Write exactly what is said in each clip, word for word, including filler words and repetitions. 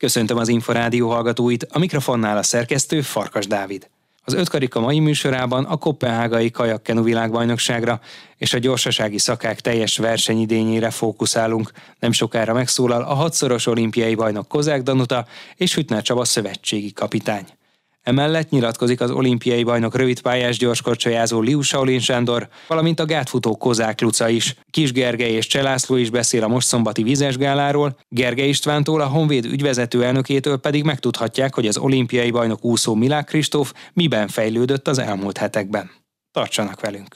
Köszöntöm az Inforádió hallgatóit, a mikrofonnál a szerkesztő Farkas Dávid. Az ötkarika mai műsorában a koppenhágai kajakkenu világbajnokságra és a gyorsasági szakák teljes versenyidényére fókuszálunk. Nem sokára megszólal a hatszoros olimpiai bajnok Kozák Danuta és Hüttner Csaba szövetségi kapitány. Emellett nyilatkozik az olimpiai bajnok rövidpályás gyorskorcsolyázó Liu Shaolin Sándor, valamint a gátfutó Kozák Luca is. Kis Gergely és Cseh László is beszél a most szombati vízesgáláról, Gergely Istvántól, a Honvéd ügyvezető elnökétől pedig megtudhatják, hogy az olimpiai bajnok úszó Milák Kristóf miben fejlődött az elmúlt hetekben. Tartsanak velünk!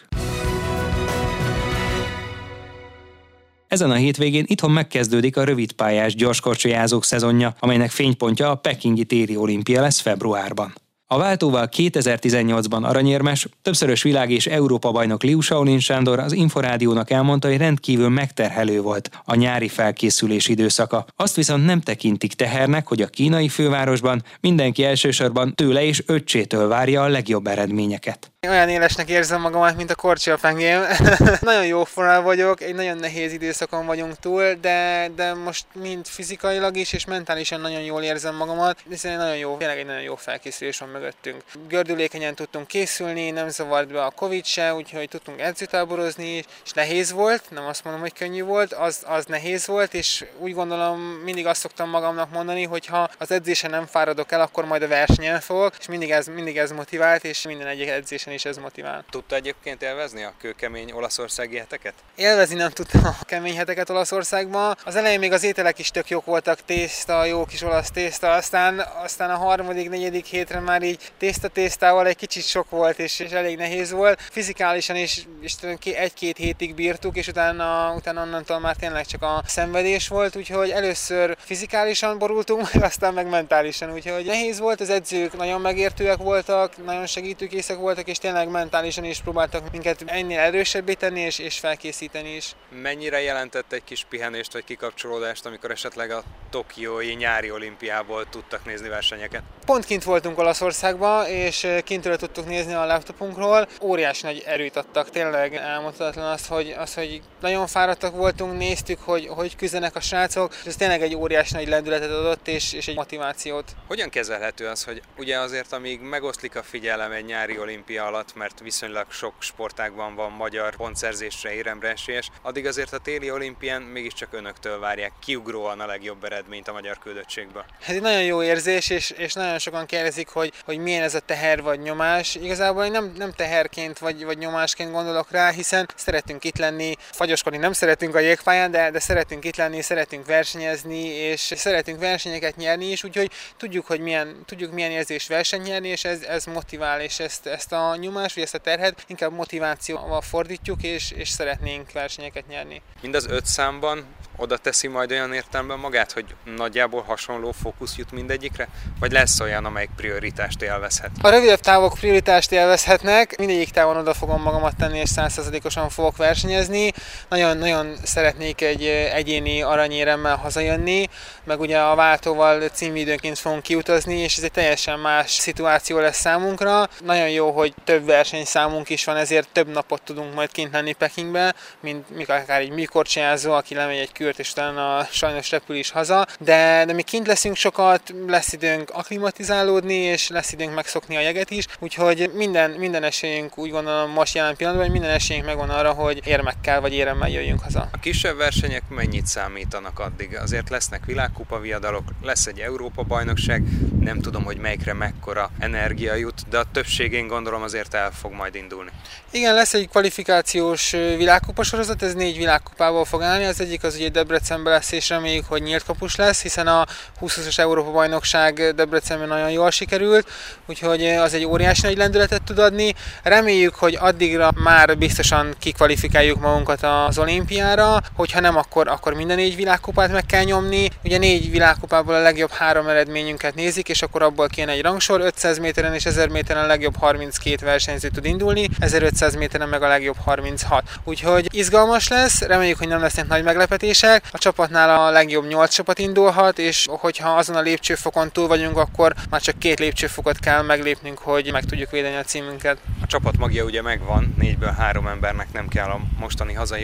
Ezen a hétvégén itthon megkezdődik a rövidpályás gyorskorcsolyázók szezonja, amelynek fénypontja a pekingi téli olimpia lesz februárban. A váltóval kétezer-tizennyolcban aranyérmes, többszörös világ- és Európa-bajnok Liu Shaolin Sándor az Inforádiónak elmondta, hogy rendkívül megterhelő volt a nyári felkészülés időszaka. Azt viszont nem tekintik tehernek, hogy a kínai fővárosban mindenki elsősorban tőle és öccsétől várja a legjobb eredményeket. Olyan élesnek érzem magamat, mint a korcsolyafengém. Nagyon jó formában vagyok, egy nagyon nehéz időszakon vagyunk túl, de, de most mind fizikailag is és mentálisan nagyon jól érzem magamat, hiszen nagyon jó, tényleg egy nagyon jó felkészülés van mögöttünk. Gördülékenyen tudtunk készülni, nem zavart be a Covid se, úgyhogy tudtunk edzőtáborozni, és nehéz volt, nem azt mondom, hogy könnyű volt, az, az nehéz volt, és úgy gondolom, mindig azt szoktam magamnak mondani, hogy ha az edzésen nem fáradok el, akkor majd a versenyen fogok, és mindig ez, mindig ez motivált, és minden egyik edzésen is ez motivál. Tudta egyébként élvezni a kőkemény olaszországi heteket? Élvezni nem tudtam a kemény heteket Olaszországban. Az elején még az ételek is tök jók voltak, tészta, jó kis olasz tészta, aztán, aztán a harmadik, negyedik hétre már így tészta-tésztával egy kicsit sok volt, és, és elég nehéz volt. Fizikálisan is, is egy-két hétig bírtuk, és utána, utána onnantól már tényleg csak a szenvedés volt, úgyhogy először fizikálisan borultunk, meg aztán meg mentálisan, úgyhogy nehéz volt, az edzők nagyon megértőek voltak, nagyon segítőkészek voltak, és tényleg mentálisan is próbáltak minket ennél erősebbé tenni, és, és felkészíteni is. Mennyire jelentett egy kis pihenést vagy kikapcsolódást, amikor esetleg a tokiói nyári olimpiából tudtak nézni versenyeket? Pont kint voltunk Olaszországban, és kintről tudtuk nézni a laptopunkról. Óriási nagy erőt adtak, tényleg elmondhatatlan az, hogy, az, hogy nagyon fáradtak voltunk, néztük, hogy hogy küzdenek a srácok, és ez tényleg egy óriási nagy lendületet adott, és, és egy motivációt. Hogyan kezelhető az, hogy ugye azért, amíg megoszlik a figyelem egy nyári olimpia alatt, mert viszonylag sok sportágban van magyar pontszerzésre, éremre esélyes, addig azért a téli olimpián mégiscsak önöktől várják kiugróan a legjobb eredményt a magyar küldöttségből. Ez egy nagyon jó érzés, és, és nagyon sokan kérdezik, hogy, hogy milyen ez a teher vagy nyomás. Igazából én nem, nem teherként vagy, vagy nyomásként gondolok rá, hiszen szeretünk itt lenni, fagyoskodni nem szeretünk a jégpályán, de, de szeretünk itt lenni, szeretünk versenyezni, és szeretünk versenyeket nyerni is, úgyhogy tudjuk, hogy milyen, tudjuk milyen érzés versenyt nyerni, és ez, ez motivál, és ezt, ezt a nyomás, vagy ezt a terhet inkább motivációval fordítjuk, és, és szeretnénk versenyeket nyerni. Mind az öt számban oda teszi majd olyan értelemben magát, hogy nagyjából hasonló fókusz jut mindegyikre? Vagy lesz olyan, amelyik prioritást élvezhet? A rövidebb távok prioritást élvezhetnek, mindegyik távon oda fogom magamat tenni, és száz százalékosan fogok versenyezni. Nagyon-nagyon szeretnék egy egyéni aranyéremmel hazajönni, meg ugye a váltóval címvédőnként fogunk kiutazni, és ez egy teljesen más szituáció lesz számunkra. Nagyon jó, hogy több versenyszámunk is van, ezért több napot tudunk majd kint lenni Pekingbe, mint mikor akár egy műkorcsolyázó, aki lemegy egy kört, és utána sajnos repül is haza. De, de mi kint leszünk sokat, lesz időnk akklimatizálódni, és lesz időnk megszokni a jeget is, úgyhogy minden, minden esélyünk, úgy gondolom most jelen pillanatban, hogy minden esélyünk megvan arra, hogy érmekkel vagy éremmel jöjjünk haza. A kisebb versenyek mennyit számítanak addig? Azért lesznek világkupa viadalok, lesz egy Európa-bajnokság, nem tudom, hogy melyikre mekkora energia jut, de a többségén gondolom azért el fog majd indulni. Igen, lesz egy kvalifikációs világkupa sorozat, ez négy világkupából fog állni, az egyik az ugye Debrecenben lesz, és reméljük, hogy nyílt kapus lesz, hiszen a húsz-húszas Európa-bajnokság Debrecenben nagyon jól sikerült, úgyhogy az egy óriási nagy lendületet tud adni. Reméljük, hogy addigra már biztosan kikvalifikáljuk magunkat az olimpiára, hogyha nem, akkor, akkor minden négy világkupát meg kell nyomni. Ugye négy világkupából a legjobb három eredményünket nézik, és akkor abból kéne egy rangsor, ötszáz méteren és ezer méteren a legjobb harminckét versenyző tud indulni, ezerötszáz méteren meg a legjobb harminchat. Úgyhogy izgalmas lesz, reméljük, hogy nem lesznek nagy meglepetések. A csapatnál a legjobb nyolc csapat indulhat, és hogyha azon a lépcsőfokon túl vagyunk, akkor már csak két lépcsőfokot kell meglépnünk, hogy meg tudjuk védeni a címünket. A csapat magja ugye megvan, négyből három embernek nem kell a mostani hazai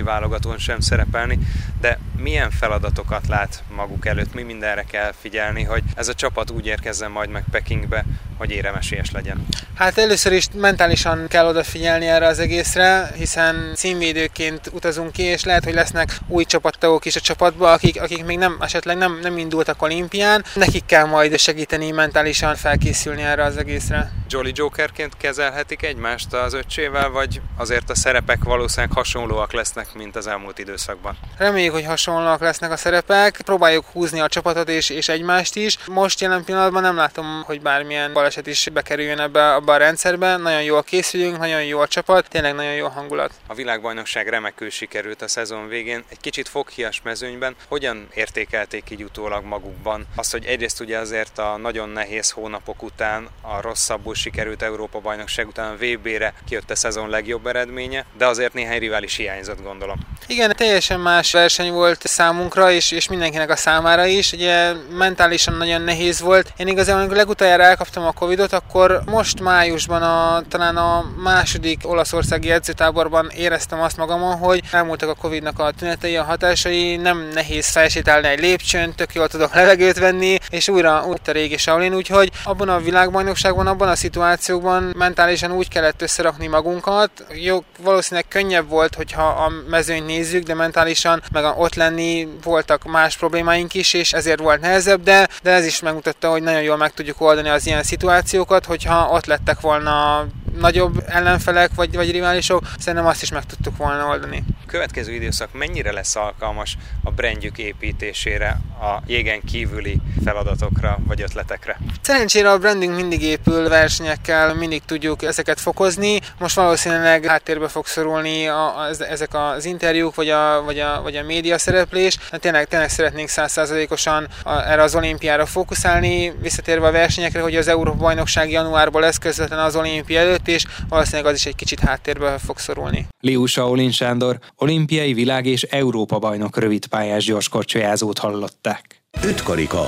válogatón sem szerepelni, de milyen feladatokat lát maguk előtt, mi mindenre kell figyelni, hogy ez a csapat úgy érkezzen majd meg Pekingbe, hogy éremesélyes legyen? Hát először is mentálisan kell odafigyelni erre az egészre, hiszen címvédőként utazunk ki, és lehet, hogy lesznek új csapattagok is a csapatban, akik, akik még nem, esetleg nem, nem indultak olimpián. Nekik kell majd segíteni mentálisan felkészülni erre az egészre. Jolly Jokerként kezelhetik egymást az öccsével, vagy azért a szerepek valószínűleg hasonlóak lesznek, mint az elmúlt időszakban? Reméljük, hogy hasonlóak lesznek a szerepek. Próbáljuk húzni a csapatot és, és egymást is. Most jelen pillanatban nem látom, hogy bármilyen baleset is bekerüljön ebbe, abba a rendszerbe. Nagyon jól készülünk, nagyon jó a csapat, tényleg nagyon jó hangulat. A világbajnokság remekül sikerült a szezon végén. Egy kicsit foghias mezőnyben. Hogyan értékelték így utólag magukban azt, hogy egyrészt ugye azért a nagyon nehéz hónapok után, a rosszabbul sikerült Európa-bajnokság után a vé bé-re kijött a szezon legjobb eredménye, de azért néhány rivális hiányzott, gondolom. Igen, teljesen más verseny volt számunkra, és, és mindenkinek a számára is. Ugye mentálisan nagyon nehéz volt. Én igazából, amikor legutoljára elkaptam a Covidot, akkor most májusban a, talán a második olaszországi edzőtáborban éreztem azt magamon, hogy elmúltak a Covidnak a tünetei, a hatásai, nem nehéz felsétálni egy lépcsőn, tök jól tudok levegőt venni, és újra úgy a régi Shaolin, úgyhogy abban a világbajnokságban, abban a szituációkban mentálisan úgy kellett összerakni magunkat. Jó, valószínűleg könnyebb volt, hogyha a mezőnyt nézzük, de mentálisan meg ott lenni voltak más problémáink is, és ezért volt nehezebb, de, de ez is megmutatta, hogy nagyon jól meg tudjuk oldani az ilyen szituációkat, hogyha ott lettek volna nagyobb ellenfelek vagy, vagy riválisok, szerintem azt is meg tudtuk volna oldani. A következő időszak mennyire lesz alkalmas a brandjük építésére, a jégen kívüli feladatokra vagy ötletekre? Szerencsére a branding mindig épül, versenyekkel mindig tudjuk ezeket fokozni. Most valószínűleg háttérbe fog szorulni a, a, ezek az interjúk vagy a, vagy a, vagy a média szereplés. Tényleg, tényleg szeretnénk száz százalékosan erre az olimpiára fókuszálni, visszatérve a versenyekre, hogy az Európa-bajnokság januárban lesz közvetlen az olimpia előtt, és valószínűleg az is egy kicsit háttérbe fog szorulni. Liu Shaolin Sándor, olimpiai, világ- és Európa-bajnok rövidpályás gyorskorcsolyázót hallották. Ötkarika.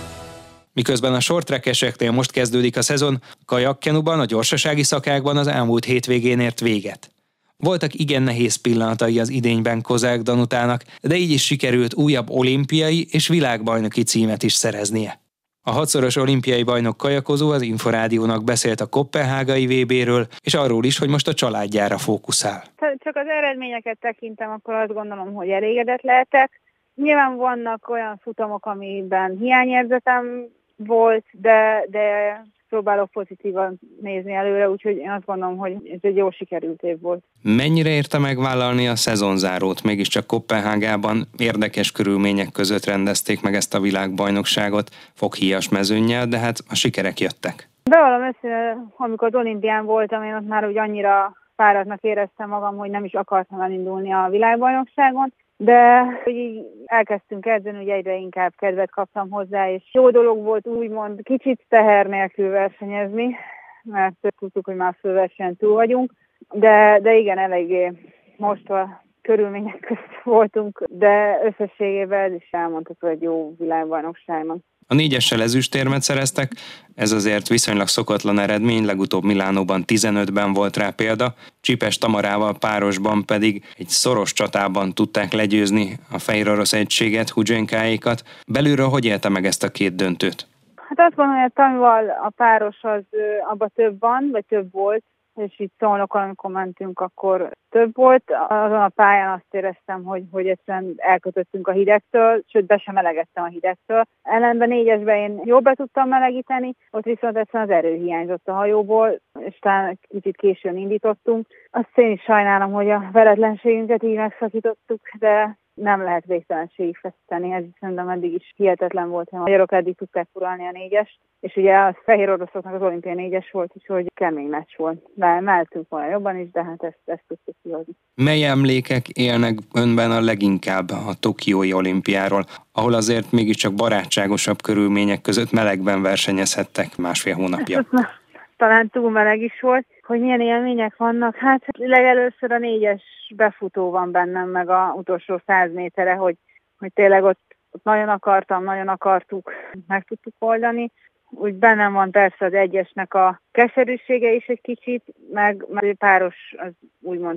Miközben a shorttrackeseknél most kezdődik a szezon, kajakkenuban, a gyorsasági szakákban az elmúlt hétvégén ért véget. Voltak igen nehéz pillanatai az idényben Kozák Danutának, de így is sikerült újabb olimpiai és világbajnoki címet is szereznie. A hatszoros olimpiai bajnok kajakozó az Inforádiónak beszélt a koppenhágai vé béről, és arról is, hogy most a családjára fókuszál. Csak az eredményeket tekintem, akkor azt gondolom, hogy elégedett lehetek. Nyilván vannak olyan futamok, amiben hiányérzetem volt, de, de próbálok pozitívan nézni előre, úgyhogy én azt gondolom, hogy ez egy jó sikerült év volt. Mennyire érte megvállalni a szezonzárót? Mégiscsak Koppenhágában érdekes körülmények között rendezték meg ezt a világbajnokságot, foghíjas mezőnnyel, de hát a sikerek jöttek. Bevallom össze, amikor az olimpián voltam, én ott már úgy annyira fáradtnak éreztem magam, hogy nem is akartam elindulni a világbajnokságon, de hogy így elkezdtünk edzeni, hogy egyre inkább kedvet kaptam hozzá, és jó dolog volt úgymond kicsit teher nélkül versenyezni, mert tudtuk, hogy már fölversenyen túl vagyunk, de, de igen, eléggé most a körülmények között voltunk, de összességében ez is elmondható egy jó világbajnokságnak. A négyessel ezüstérmet szereztek, ez azért viszonylag szokatlan eredmény, legutóbb Milánóban tizenötben volt rá példa, Csipes Tamarával párosban pedig egy szoros csatában tudták legyőzni a fehér orosz egységet, Hudzsenkáékat. Belülről hogy élte meg ezt a két döntőt? Hát azt gondolom, hogy a Tamival a páros az abban több van, vagy több volt, és itt Szolnokon, amikor mentünk, akkor több volt. Azon a pályán azt éreztem, hogy, hogy egyszerűen elkötöttünk a hidegtől, sőt, be sem melegettem a hidegtől. Ellenben négyesben én jól be tudtam melegíteni, ott viszont egyszerűen az erő hiányzott a hajóból, és talán kicsit későn indítottunk. Azt én is sajnálom, hogy a veretlenségünket így megszakítottuk, de nem lehet végtelenségig feszíteni, ez szerintem eddig is hihetetlen volt, hogy a magyarok eddig tudták uralni a négyest, és ugye a fehér oroszoknak az olimpiai négyes volt, úgyhogy kemény meccs volt. De mehetünk volna jobban is, de hát ezt, ezt tudtuk kihozni. Mely emlékek élnek önben a leginkább a tokiói olimpiáról, ahol azért mégiscsak barátságosabb körülmények között melegben versenyezhettek másfél hónapja? Talán túl meleg is volt. Hogy milyen élmények vannak? Hát legelőször a négyes befutó van bennem, meg a utolsó száz méterre, hogy, hogy tényleg ott, ott nagyon akartam, nagyon akartuk, meg tudtuk oldani. Úgy bennem van persze az egyesnek a keserűsége is egy kicsit, meg, meg páros az úgymond csak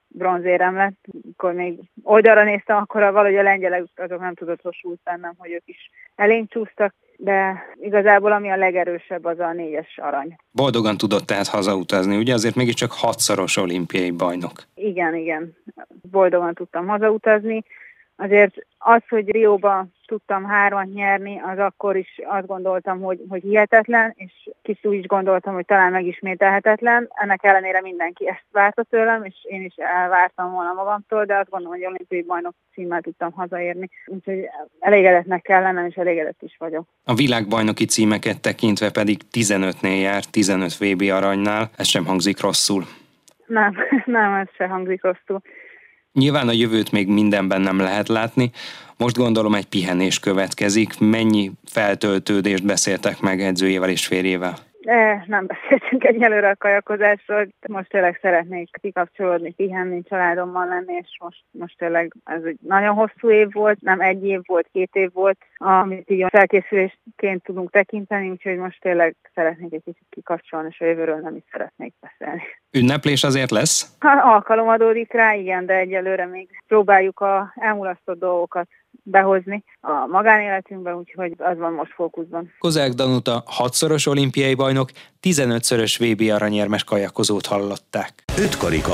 bronzérem lett. Akkor még oldalra néztem, akkor valahogy a lengyelek azok nem tudatosult bennem, hogy ők is elénk csúsztak, de igazából ami a legerősebb, az a négyes arany. Boldogan tudott tehát hazautazni, ugye azért mégiscsak hatszoros olimpiai bajnok. Igen, igen. Boldogan tudtam hazautazni. Azért az, hogy Rióba tudtam hármat nyerni, az akkor is azt gondoltam, hogy, hogy hihetetlen, és kicsit úgy is gondoltam, hogy talán megismételhetetlen. Ennek ellenére mindenki ezt várta tőlem, és én is elvártam volna magamtól, de azt gondolom, hogy olimpiai bajnok címmel tudtam hazaérni. Úgyhogy elégedettnek kell lennem, és elégedett is vagyok. A világbajnoki címeket tekintve pedig tizenötnél jár, tizenöt vé bé aranynál. Ez sem hangzik rosszul. Nem, nem, ez sem hangzik rosszul. Nyilván a jövőt még mindenben nem lehet látni. Most gondolom egy pihenés következik. Mennyi feltöltődést beszéltek meg edzőjével és férjével? De nem beszéltünk egyelőre a kajakozásról. Most tényleg szeretnék kikapcsolódni, pihenni, családommal lenni, és most, most tényleg ez egy nagyon hosszú év volt, nem egy év volt, két év volt, amit így felkészülésként tudunk tekinteni, úgyhogy most tényleg szeretnék egy kicsit kikapcsolni, és a jövőről nem is szeretnék beszélni. Ünneplés azért lesz? Ha alkalom adódik rá, igen, de egyelőre még próbáljuk a elmulasztott dolgokat behozni a magánéletünkbe, úgyhogy az van most fókuszban. Kozák Danuta hatszoros olimpiai bajnok, tizenötszörös vé bé aranyérmes kajakozót hallották. Ötkarika.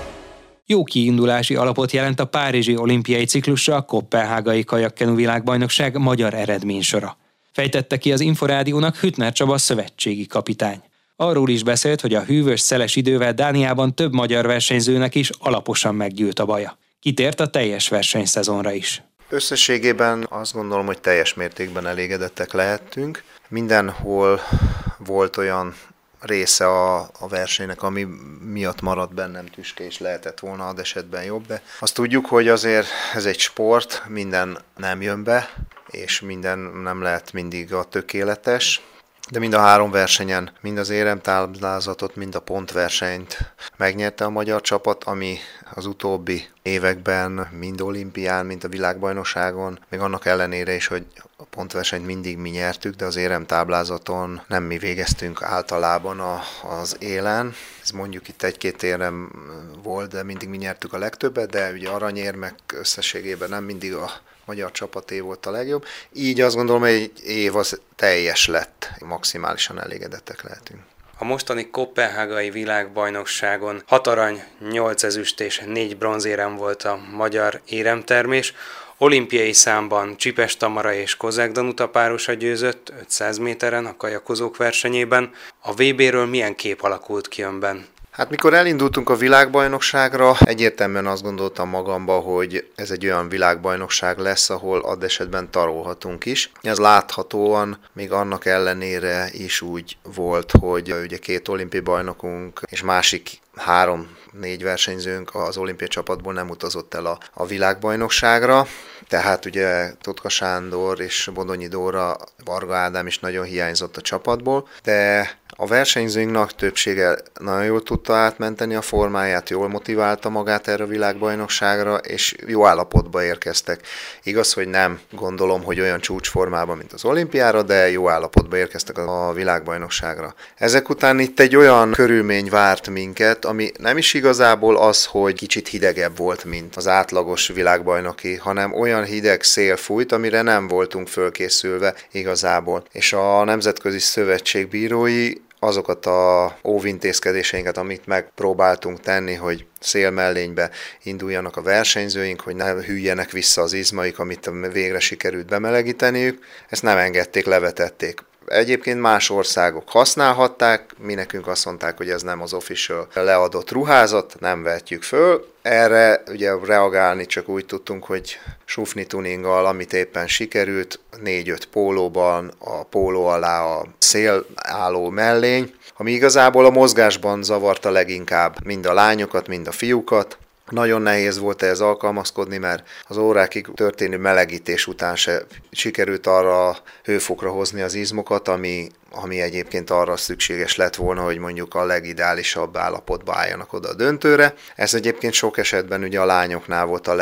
Jó kiindulási alapot jelent a párizsi olimpiai ciklusra a Koppenhágai kajakkenu világbajnokság magyar eredménysora. Fejtette ki az Inforádiónak Hüttner Csaba szövetségi kapitány. Arról is beszélt, hogy a hűvös szeles idővel Dániában több magyar versenyzőnek is alaposan meggyűlt a baja. Kitért a teljes versenyszezonra is. Összességében azt gondolom, hogy teljes mértékben elégedettek lehettünk. Mindenhol volt olyan része a, a versenynek, ami miatt maradt bennem tüske, és lehetett volna ad esetben jobb, de azt tudjuk, hogy azért ez egy sport, minden nem jön be, és minden nem lehet mindig a tökéletes. De mind a három versenyen, mind az éremtáblázatot, mind a pontversenyt megnyerte a magyar csapat, ami az utóbbi években mind olimpián, mind a világbajnokságon, még annak ellenére is, hogy a pontversenyt mindig mi nyertük, de az éremtáblázaton nem mi végeztünk általában a, az élen. Ez mondjuk itt egy-két érem volt, de mindig mi nyertük a legtöbbet, de ugye aranyérmek összességében nem mindig a magyar csapaté volt a legjobb. Így azt gondolom, hogy egy év az teljes lett, maximálisan elégedettek lehetünk. A mostani koppenhágai világbajnokságon hat arany, nyolc ezüst és négy bronzérem volt a magyar éremtermés. Olimpiai számban Csipes Tamara és Kozák Danuta párosa győzött ötszáz méteren a kajakozók versenyében. A vé béről milyen kép alakult ki önben? Hát mikor elindultunk a világbajnokságra, egyértelműen azt gondoltam magamba, hogy ez egy olyan világbajnokság lesz, ahol add esetben tarolhatunk is. Ez láthatóan még annak ellenére is úgy volt, hogy ugye két olimpiai bajnokunk és másik három-négy versenyzőnk az olimpiai csapatból nem utazott el a, a világbajnokságra. Tehát ugye Totka Sándor és Bodonyi Dóra, Varga Ádám is nagyon hiányzott a csapatból, de a versenyzőinknek többsége nagyon jól tudta átmenteni a formáját, jól motiválta magát erre a világbajnokságra, és jó állapotba érkeztek. Igaz, hogy nem gondolom, hogy olyan csúcsformában, mint az olimpiára, de jó állapotba érkeztek a világbajnokságra. Ezek után itt egy olyan körülmény várt minket, ami nem is igazából az, hogy kicsit hidegebb volt, mint az átlagos világbajnoki, hanem olyan hideg szél fújt, amire nem voltunk fölkészülve igazából. És a Nemzetközi Szövetség bírói azokat a óvintézkedéseinket, amit megpróbáltunk tenni, hogy szélmellénybe induljanak a versenyzőink, hogy ne hűljenek vissza az izmaik, amit végre sikerült bemelegíteniük, ezt nem engedték, levetették. Egyébként más országok használhatták, mi nekünk azt mondták, hogy ez nem az official leadott ruházat, nem vetjük föl. Erre ugye reagálni csak úgy tudtunk, hogy sufni tuninggal, amit éppen sikerült, négy-öt pólóban, a póló alá a szélálló mellény, ami igazából a mozgásban zavarta leginkább mind a lányokat, mind a fiúkat. Nagyon nehéz volt ehhez alkalmazkodni, mert az órákig történő melegítés után se sikerült arra a hőfokra hozni az izmokat, ami, ami egyébként arra szükséges lett volna, hogy mondjuk a legideálisabb állapotba álljanak oda a döntőre. Ez egyébként sok esetben ugye a lányoknál volt a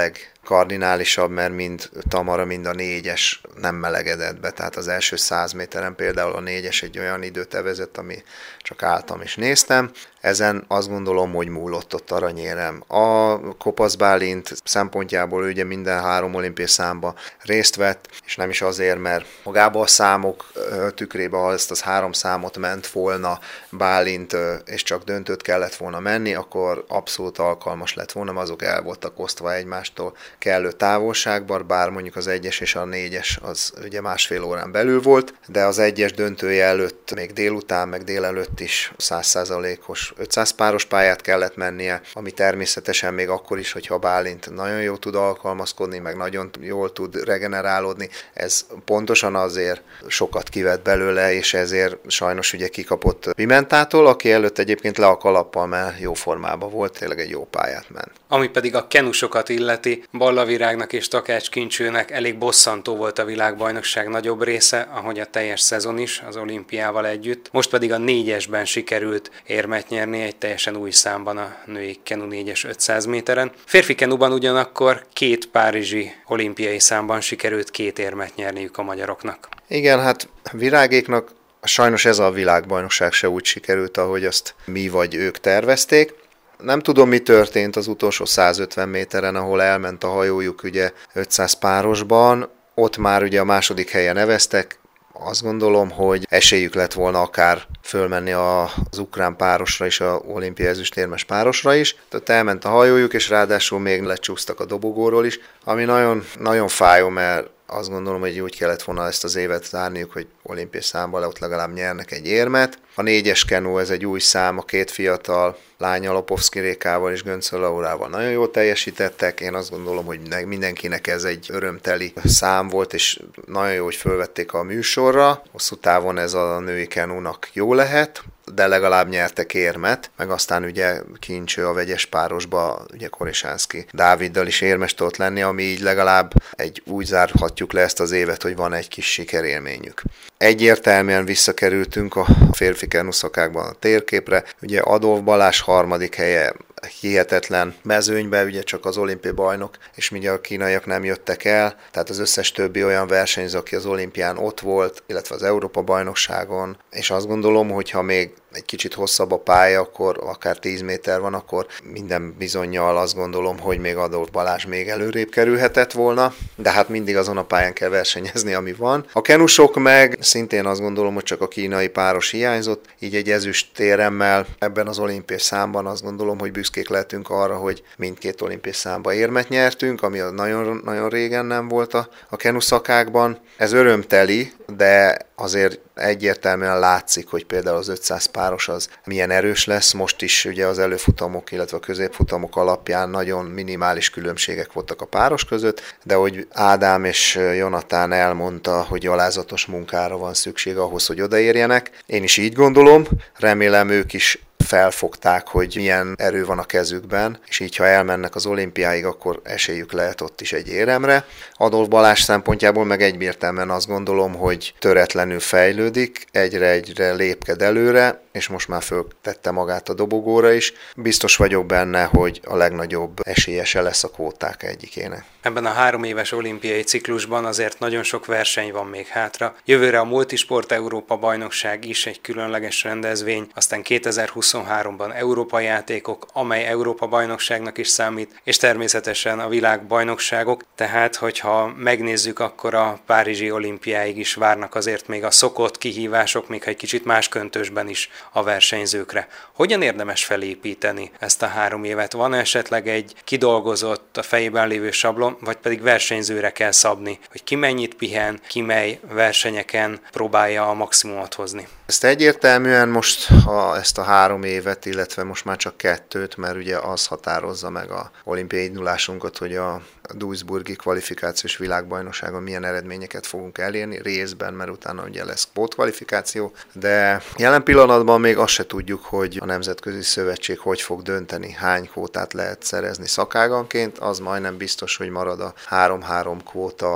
kardinálisabb, mert mind Tamara, mind a négyes nem melegedett be. Tehát az első száz méteren például a négyes egy olyan időt evezett, ami csak álltam és néztem. Ezen azt gondolom, hogy múlott ott aranyérem. A Kopasz Bálint szempontjából ugye minden három olimpiai számba részt vett, és nem is azért, mert magában a számok tükrében, ha ezt az három számot ment volna Bálint, és csak döntőt kellett volna menni, akkor abszolút alkalmas lett volna, azok el voltak osztva egymástól kellő távolságban, bár mondjuk az egyes és a négyes az ugye másfél órán belül volt, de az egyes döntője előtt, még délután, meg délelőtt is száz százalékos ötszáz páros pályát kellett mennie, ami természetesen még akkor is, hogyha Bálint nagyon jól tud alkalmazkodni, meg nagyon jól tud regenerálódni. Ez pontosan azért sokat kivett belőle, és ezért sajnos ugye kikapott Pimentától, aki előtt egyébként le a kalappal, mert jó formában volt, tényleg egy jó pályát ment. Ami pedig a kenusokat illeti, Balla Virágnak és Takács Kincsőnek elég bosszantó volt a világbajnokság nagyobb része, ahogy a teljes szezon is az olimpiával együtt. Most pedig a négyesben sikerült érmet nyerni egy teljesen új számban a női kenu négyes ötszáz méteren. Férfi kenuban ugyanakkor két párizsi olimpiai számban sikerült két érmet nyerniük a magyaroknak. Igen, hát Virágéknak sajnos ez a világbajnokság se úgy sikerült, ahogy azt mi vagy ők tervezték. Nem tudom, mi történt az utolsó százötven méteren, ahol elment a hajójuk ugye ötszáz párosban. Ott már ugye a második helyen neveztek. Azt gondolom, hogy esélyük lett volna akár fölmenni az ukrán párosra is, a olimpiai ezüstérmes párosra is. Tehát elment a hajójuk, és ráadásul még lecsúsztak a dobogóról is, ami nagyon, nagyon fájó, mert azt gondolom, hogy úgy kellett volna ezt az évet zárniuk, hogy olimpiai számban ott legalább nyernek egy érmet. A négyes kenu, ez egy új szám, a két fiatal lánya Lopovszki Rékával és Göncöl Laurával nagyon jól teljesítettek. Én azt gondolom, hogy mindenkinek ez egy örömteli szám volt, és nagyon jó, hogy fölvették a műsorra. Hosszú távon ez a női kenúnak jó lehet, de legalább nyertek érmet, meg aztán ugye Kincső a vegyes párosba, ugye Korisánszki Dáviddal is érmes tudott lenni, ami így legalább egy úgy zárhatjuk le ezt az évet, hogy van egy kis sikerélményük. Egyértelműen visszakerültünk a férfi kenuszakákban a térképre, ugye Adolf Balázs harmadik helye hihetetlen mezőnybe, ugye csak az olimpiai bajnok, és ugye a kínaiak nem jöttek el, tehát az összes többi olyan versenyző, aki az olimpián ott volt, illetve az Európa bajnokságon, és azt gondolom, hogy ha még egy kicsit hosszabb a pálya, akkor akár tíz méter van, akkor minden bizonnyal azt gondolom, hogy még Adolf Balázs még előrébb kerülhetett volna, de hát mindig azon a pályán kell versenyezni, ami van. A kenusok meg szintén azt gondolom, hogy csak a kínai páros hiányzott, így egy ezüstéremmel ebben az olimpiai számban azt gondolom, hogy büszkék lehetünk arra, hogy mindkét olimpiai számba érmet nyertünk, ami nagyon, nagyon régen nem volt a, a kenuszakákban. Ez örömteli, de azért egyértelműen látszik, hogy például az ötszáz páros az milyen erős lesz. Most is ugye az előfutamok, illetve a középfutamok alapján nagyon minimális különbségek voltak a páros között, de hogy Ádám és Jonatán elmondta, hogy alázatos munkára van szükség ahhoz, hogy odaérjenek. Én is így gondolom, remélem ők is felfogták, hogy milyen erő van a kezükben, és így, ha elmennek az olimpiáig, akkor esélyük lehet ott is egy éremre. Adolf Balázs szempontjából meg egyértelműen azt gondolom, hogy töretlenül fejlődik, egyre-egyre lépked előre, és most már föltette magát a dobogóra is. Biztos vagyok benne, hogy a legnagyobb esélyese lesz a kvóták egyikének. Ebben a három éves olimpiai ciklusban azért nagyon sok verseny van még hátra. Jövőre a Multisport Európa bajnokság is egy különleges rendezvény, aztán kétezer-huszonháromban Európa játékok, amely Európa bajnokságnak is számít, és természetesen a világbajnokságok. Tehát, hogyha megnézzük, akkor a párizsi olimpiáig is várnak azért még a szokott kihívások, még egy kicsit más köntösben is a versenyzőkre. Hogyan érdemes felépíteni ezt a három évet? Van esetleg egy kidolgozott, a fejében lévő sablon, vagy pedig versenyzőre kell szabni, hogy ki mennyit pihen, ki mely versenyeken próbálja a maximumot hozni? Ezt egyértelműen most ha ezt a három évet, illetve most már csak kettőt, mert ugye az határozza meg a olimpiai indulásunkat, hogy a Duisburgi kvalifikációs világbajnokságon milyen eredményeket fogunk elérni, részben, mert utána ugye lesz pótkvalifikáció, de jelen pillanatban még azt se tudjuk, hogy a Nemzetközi Szövetség hogy fog dönteni, hány kvótát lehet szerezni szakáganként, az majdnem biztos, hogy marad a három-három kvóta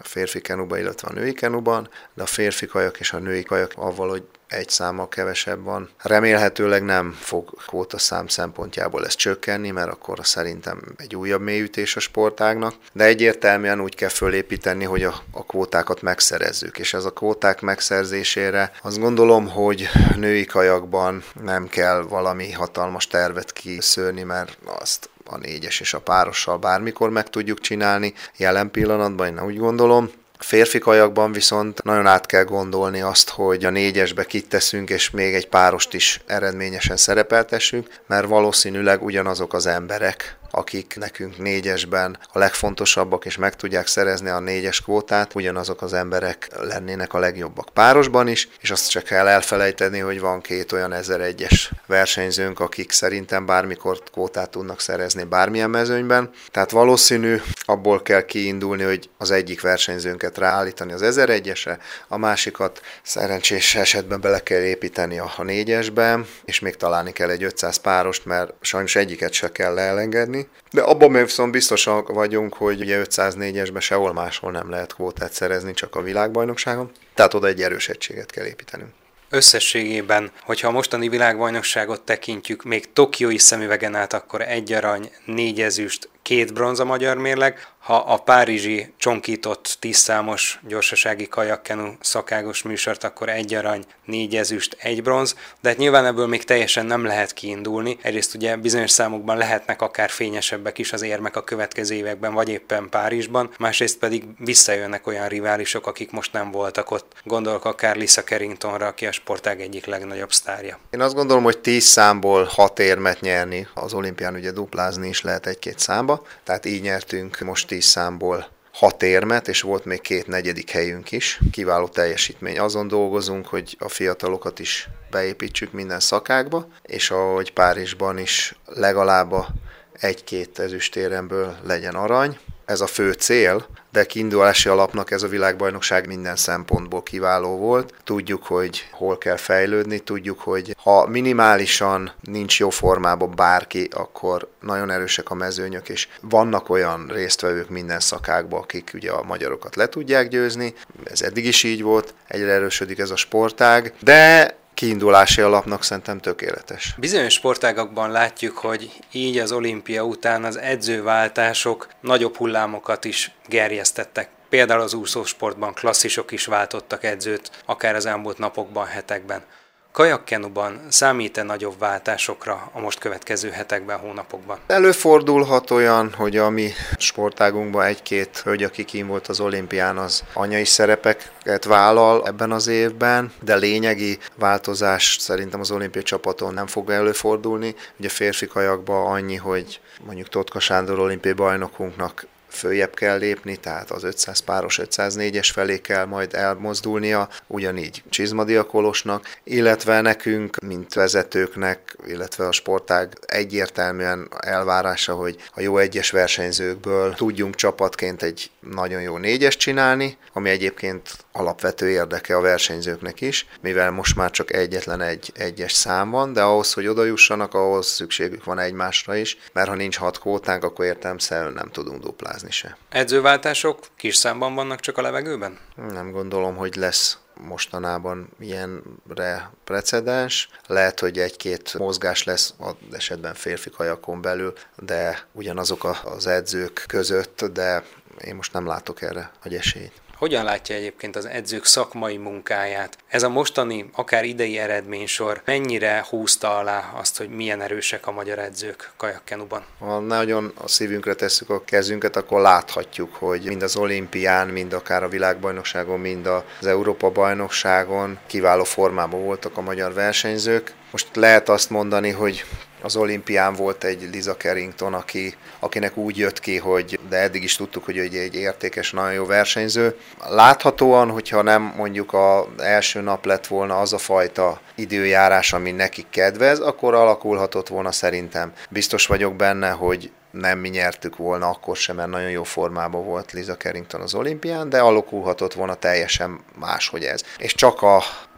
férfi kenuban, illetve a női kenuban, de a férfi kajak és a női kajak avval, hogy egy számmal kevesebb van. Remélhetőleg nem fog kvótaszám szempontjából ez csökkenni, mert akkor szerintem egy újabb mélyütés a sportágnak, de egyértelműen úgy kell fölépíteni, hogy a, a kvótákat megszerezzük, és ez a kvóták megszerzésére azt gondolom, hogy női kajakban nem kell valami hatalmas tervet kiszőrni, mert azt a négyes és a párossal bármikor meg tudjuk csinálni. Jelen pillanatban én úgy gondolom. Férfi kajakban viszont nagyon át kell gondolni azt, hogy a négyesbe kit teszünk, és még egy párost is eredményesen szerepeltessünk, mert valószínűleg ugyanazok az emberek, akik nekünk négyesben a legfontosabbak, és meg tudják szerezni a négyes kvótát, ugyanazok az emberek lennének a legjobbak párosban is, és azt csak kell elfelejteni, hogy van két olyan ezeregyes versenyzőnk, akik szerintem bármikor kvótát tudnak szerezni bármilyen mezőnyben. Tehát valószínű, abból kell kiindulni, hogy az egyik versenyzőnket ráállítani az ezeregyesre, a másikat szerencsés esetben bele kell építeni a négyesbe, és még találni kell egy ötszáz párost, mert sajnos egyiket se kell elengedni. De abban még viszont biztosak vagyunk, hogy ugye ötszáznégyesben sehol máshol nem lehet kvótát szerezni, csak a világbajnokságon. Tehát oda egy erős egységet kell építenünk. Összességében, hogyha a mostani világbajnokságot tekintjük, még tokiói szemüvegen át, akkor egy arany, négy ezüst, két bronz a magyar mérleg. Ha a párizsi csonkított tízszámos gyorsasági kajakkenu szakágos műsort, akkor egy arany, négy ezüst, egy bronz, de hát nyilván ebből még teljesen nem lehet kiindulni. Egyrészt ugye bizonyos számokban lehetnek akár fényesebbek is az érmek a következő években, vagy éppen Párizsban, másrészt pedig visszajönnek olyan riválisok, akik most nem voltak ott. Gondolok akár Lisa Carringtonra, aki a sportág egyik legnagyobb sztárja. Én azt gondolom, hogy tíz számból hat érmet nyerni, az olimpián ugye duplázni is lehet egy-két számba, tehát így nyertünk most tíz számból hat érmet, és volt még két negyedik helyünk is. Kiváló teljesítmény. Azon dolgozunk, hogy a fiatalokat is beépítsük minden szakákba, és ahogy Párizsban is legalább a egy-két ezüstéremből legyen arany. Ez a fő cél, de kiindulási alapnak ez a világbajnokság minden szempontból kiváló volt. Tudjuk, hogy hol kell fejlődni, tudjuk, hogy ha minimálisan nincs jó formában bárki, akkor nagyon erősek a mezőnyök, és vannak olyan résztvevők minden szakákban, akik ugye a magyarokat le tudják győzni. Ez eddig is így volt, egyre erősödik ez a sportág, de kiindulási alapnak szerintem tökéletes. Bizonyos sportágakban látjuk, hogy így az olimpia után az edzőváltások nagyobb hullámokat is gerjesztettek. Például az úszósportban klasszisok is váltottak edzőt, akár az elmúlt napokban, hetekben. Kajakkenuban számít-e nagyobb váltásokra a most következő hetekben, hónapokban? Előfordulhat olyan, hogy a mi sportágunkban egy-két hölgy, aki kín volt az olimpián, az anyai szerepeket vállal ebben az évben, de lényegi változás szerintem az olimpiai csapaton nem fog előfordulni. Ugye férfi kajakban annyi, hogy mondjuk Totka Sándor olimpiai bajnokunknak följebb kell lépni, tehát az ötszáz páros ötszáznégyes felé kell majd elmozdulnia, ugyanígy Csizmadia Kolosnak, illetve nekünk, mint vezetőknek, illetve a sportág egyértelműen elvárása, hogy a jó egyes versenyzőkből tudjunk csapatként egy nagyon jó négyes csinálni, ami egyébként alapvető érdeke a versenyzőknek is, mivel most már csak egyetlen egy egyes szám van, de ahhoz, hogy oda jussanak, ahhoz szükségük van egymásra is, mert ha nincs hat kvótánk, akkor értelemszerűen nem tudunk duplázni se. Edzőváltások kis számban vannak csak a levegőben? Nem gondolom, hogy lesz mostanában ilyenre precedens. Lehet, hogy egy-két mozgás lesz az esetben férfi kajakon belül, de ugyanazok az edzők között, de én most nem látok erre egy esélyt. Hogyan látja egyébként az edzők szakmai munkáját? Ez a mostani, akár idei eredménysor mennyire húzta alá azt, hogy milyen erősek a magyar edzők kajakkenuban? Ha nagyon a szívünkre tesszük a kezünket, akkor láthatjuk, hogy mind az olimpián, mind akár a világbajnokságon, mind az Európa-bajnokságon kiváló formában voltak a magyar versenyzők. Most lehet azt mondani, hogy az olimpián volt egy Lisa Carrington, aki, akinek úgy jött ki, hogy, de eddig is tudtuk, hogy egy, egy értékes, nagyon jó versenyző. Láthatóan, hogyha nem mondjuk az első nap lett volna az a fajta időjárás, ami nekik kedvez, akkor alakulhatott volna szerintem. Biztos vagyok benne, hogy nem mi nyertük volna akkor sem, mert nagyon jó formában volt Lisa Carrington az olimpián, de alakulhatott volna teljesen máshogy ez. És csak a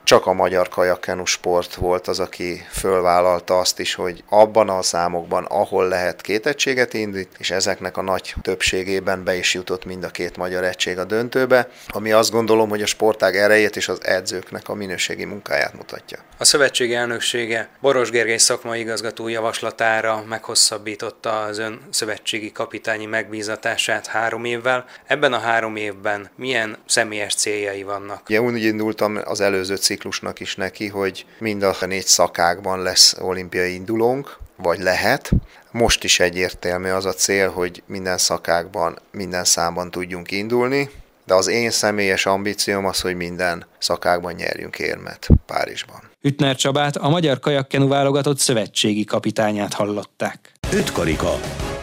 csak a magyar kajakkenu sport volt az, aki fölvállalta azt is, hogy abban a számokban, ahol lehet két egységet indít, és ezeknek a nagy többségében be is jutott mind a két magyar egység a döntőbe, ami azt gondolom, hogy a sportág erejét és az edzőknek a minőségi munkáját mutatja. A szövetség elnöksége Boros Gergely szakmai igazgató javaslatára meghosszabbította az ön szövetségi kapitányi megbízatását három évvel. Ebben a három évben milyen személyes céljai vannak? Ugye úgy indultam az előző ciklusnak is neki, hogy mind a négy szakákban lesz olimpiai indulónk, vagy lehet. Most is egyértelmű az a cél, hogy minden szakákban, minden számban tudjunk indulni, de az én személyes ambícióm az, hogy minden szakákban nyerjünk érmet Párizsban. Hüttner Csabát, a magyar kajakkenu válogatott szövetségi kapitányát hallották. Ötkarika.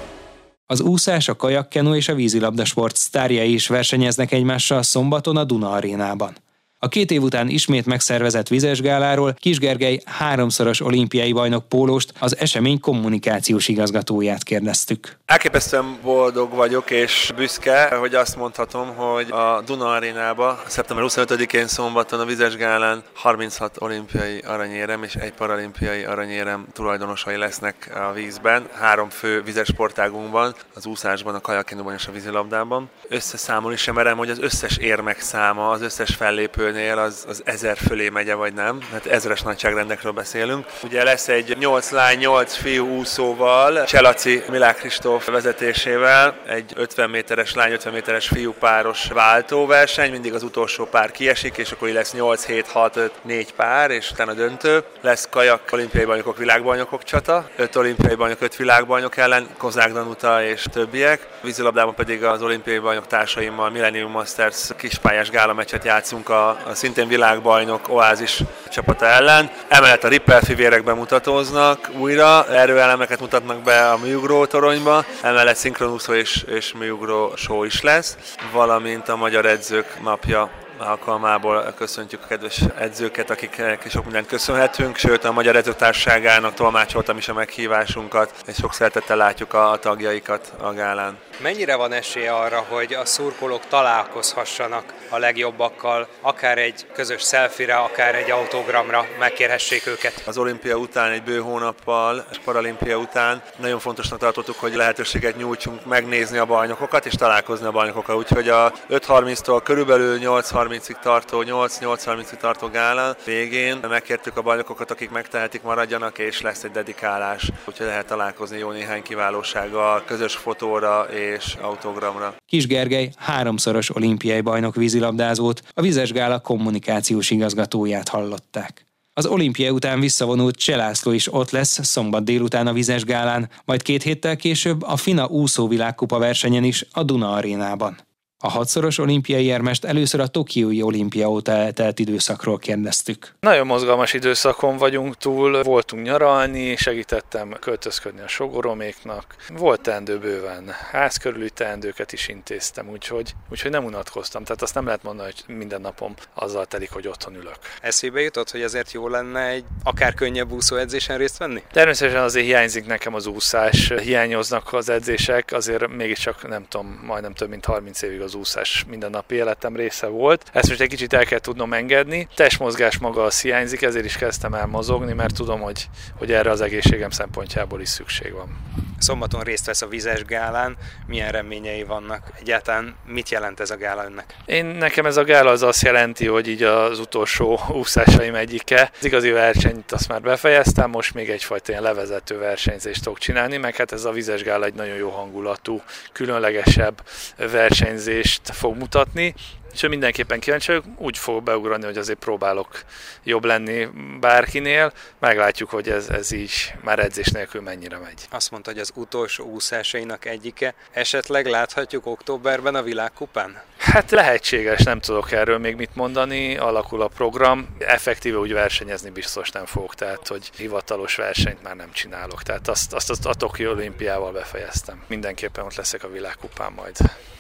Az úszás, a kajakkenu és a vízilabdasport sztárjai is versenyeznek egymással szombaton a Duna arénában. A két év után ismét megszervezett vizesgáláról Kis Gergely háromszoros olimpiai bajnok pólóst, az esemény kommunikációs igazgatóját kérdeztük. Elképesztően boldog vagyok és büszke, hogy azt mondhatom, hogy a Duna arénába szeptember huszonötödikén szombaton a vizesgálán harminchat olimpiai aranyérem és egy paralimpiai aranyérem tulajdonosai lesznek a vízben, három fő vizes sportágunkban, az úszásban, a kajakkenuban és a vízilabdában. Összeszámolni sem merem, hogy az összes érmek száma, az összes fellépő Az, az ezer fölé megye, vagy nem. Hát ezres nagyságrendekről beszélünk. Ugye lesz egy nyolc lány, nyolc fiú úszóval, Cselaci Milák Kristóf vezetésével, egy ötven méteres lány, ötven méteres fiú páros váltóverseny, mindig az utolsó pár kiesik, és akkor így lesz nyolc, hét, hat, öt, négy pár, és utána döntő. Lesz kajak, olimpiai bajnokok, világbajnokok csata, öt olimpiai bajnok, öt világbajnok ellen, Kozák Danuta és többiek. Vízilabdában pedig az olimpiai bajnok társaimmal Millennium Masters kispályás gálameccset játszunk a a szintén világbajnok Oázis csapata ellen. Emellett a Rippel fivérek bemutatóznak újra, erőelemeket mutatnak be a műugró toronyba, emellett szinkronúszó és, és műugró show is lesz, valamint a Magyar Edzők Napja alkalmából köszöntjük a kedves edzőket, akiknek sok mindent köszönhetünk, sőt a Magyar Edzők Társaságának tolmácsoltam is a meghívásunkat, és sok szeretettel látjuk a tagjaikat a gálán. Mennyire van esélye arra, hogy a szurkolók találkozhassanak a legjobbakkal, akár egy közös szelfire, akár egy autogramra megkérhessék őket? Az olimpia után egy bő hónappal, és paralimpia után nagyon fontosnak tartottuk, hogy lehetőséget nyújtsunk megnézni a bajnokokat és találkozni a bajnokokkal, úgyhogy a öt harminctól körülbelül nyolc harmincig tartó, nyolc-nyolc harmincig tartó gálán végén megkértük a bajnokokat, akik megtehetik, maradjanak, és lesz egy dedikálás, úgyhogy lehet találkozni jó néhány kiválósággal, közös fotóra és autogramra. Kis Gergely háromszoros olimpiai bajnok vízilabdázót, a vizesgála kommunikációs igazgatóját hallották. Az olimpia után visszavonult Cseh László is ott lesz szombat délután a vizesgálán, majd két héttel később a FINA úszó világkupa versenyen is a Duna arénában. A hatszoros olimpiai érmest először a tokiói olimpia óta eltelt időszakról kérdeztük. Nagyon mozgalmas időszakon vagyunk túl, voltunk nyaralni, segítettem költözködni a sogoroméknak. Volt teendő bőven, ház körüli teendőket is intéztem, úgyhogy, úgyhogy nem unatkoztam. Tehát azt nem lehet mondani, hogy minden napom azzal telik, hogy otthon ülök. Eszébe jutott, hogy azért jó lenne egy akár könnyebb úszóedzésen részt venni? Természetesen azért hiányzik nekem az úszás, hiányoznak az edzések, azért mégiscsak nem tudom, majdnem több mint harminc évig az úszás mindennapi életem része volt. Ezt most egy kicsit el kell tudnom engedni. Testmozgás maga az hiányzik, ezért is kezdtem el mozogni, mert tudom, hogy, hogy erre az egészségem szempontjából is szükség van. Szombaton részt vesz a Vizesgálán, milyen reményei vannak? Egyáltalán mit jelent ez a gála önnek? Én nekem ez a gála az azt jelenti, hogy így az utolsó úszásaim egyike. Az igazi versenyt azt már befejeztem, most még egyfajta ilyen levezető versenyzést tudok csinálni, meg hát ez a Vizesgála egy nagyon jó hangulatú, különlegesebb versenyzést fog mutatni, és mindenképpen kíváncsi vagyok, úgy fog beugrani, hogy azért próbálok jobb lenni bárkinél, meglátjuk, hogy ez, ez így már edzés nélkül mennyire megy. Azt mondta, hogy az utolsó úszásainak egyike, esetleg láthatjuk októberben a világkupán? Hát lehetséges, nem tudok erről még mit mondani, alakul a program, effektíve úgy versenyezni biztos nem fogok, tehát hogy hivatalos versenyt már nem csinálok, tehát azt, azt, azt a Tokió olimpiával befejeztem. Mindenképpen ott leszek a világkupán majd.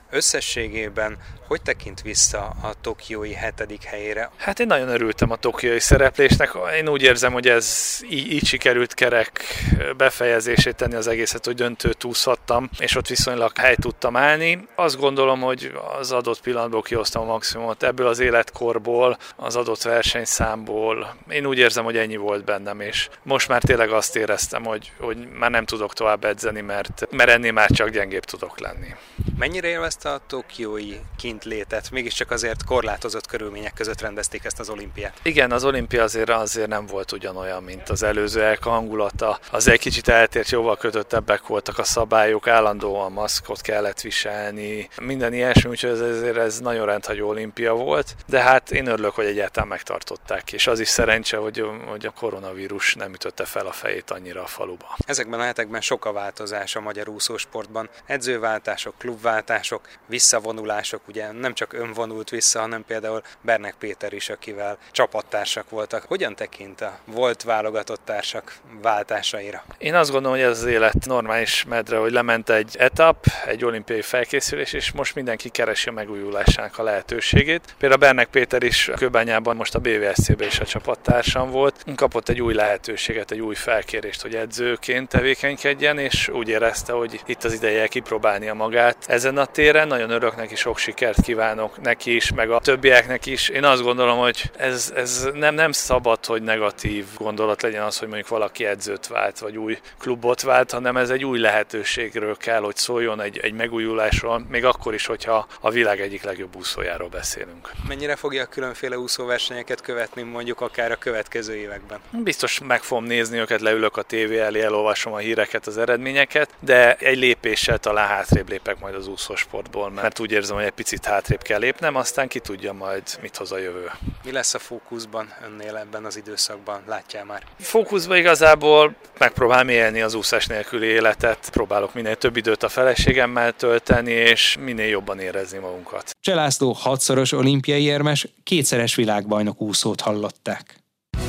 Összességében hogy tekint vissza a tokiói hetedik helyére? Hát én nagyon örültem a tokiói szereplésnek. Én úgy érzem, hogy ez így, így sikerült kerek befejezését tenni az egészet, hogy döntőt úszhattam, és ott viszonylag helyt tudtam állni. Azt gondolom, hogy az adott pillanatból kihoztam a maximumot ebből az életkorból, az adott versenyszámból. Én úgy érzem, hogy ennyi volt bennem, és most már tényleg azt éreztem, hogy, hogy már nem tudok tovább edzeni, mert, mert ennél már csak gyengébb tudok lenni. Mennyire élvezte a tokiói kintlétet? Mégiscsak azért korlátozott körülmények között rendezték ezt az olimpiát. Igen, az olimpia azért, azért nem volt ugyanolyan, mint az előzőek. A hangulata az egy kicsit eltért, jóval kötöttebbek voltak a szabályok, állandóan maszkot kellett viselni, minden ilyesmi, úgyhogy ezért ez nagyon rendhagyó olimpia volt, de hát én örülök, hogy egyáltalán megtartották, és az is szerencse, hogy, hogy a koronavírus nem ütötte fel a fejét annyira a faluba. Ezekben a hetekben sok a változás a magyar úszósportban. Edzőváltások, klubváltások, visszavonulások, ugye nem csak ön vonult vissza, hanem például Bernek Péter is, akivel csapattársak voltak. Hogyan tekint a volt válogatott társak váltásaira? Én azt gondolom, hogy ez az élet normális medre, hogy lement egy etap, egy olimpiai felkészülés, és most mindenki keresi a megújulásának a lehetőségét. Például Bernek Péter is Kőbányában most a bé vé es cé-ben is a csapattársam volt. Kapott egy új lehetőséget, egy új felkérést, hogy edzőként tevékenykedjen, és úgy érezte, hogy itt az ideje kipróbálnia magát ezen a téren. Nagyon örülök neki, sok sikert kívánok neki is, meg a többieknek is. Én azt gondolom, hogy ez, ez nem, nem szabad, hogy negatív gondolat legyen az, hogy mondjuk valaki edzőt vált, vagy új klubot vált, hanem ez egy új lehetőségről kell, hogy szóljon, egy, egy megújulásról, még akkor is, hogyha a világ egyik legjobb úszójáról beszélünk. Mennyire fogja a különféle úszóversenyeket követni, mondjuk akár a következő években? Biztos meg fogom nézni őket, leülök a tévé elé, elolvasom a híreket, az eredményeket, de egy lépéssel talán hátrébb lépek majd az úszósportból, mert úgy érzem, hogy egy picit hátrébb kell lépnem, aztán ki tudja majd, mit hoz a jövő. Mi lesz a fókuszban önnél ebben az időszakban? Látjál már? Fókuszban igazából megpróbálom élni az úszás nélküli életet, próbálok minél több időt a feleségemmel tölteni, és minél jobban érezni magunkat. Cseh László hatszoros olimpiai érmes, kétszeres világbajnok úszót hallották.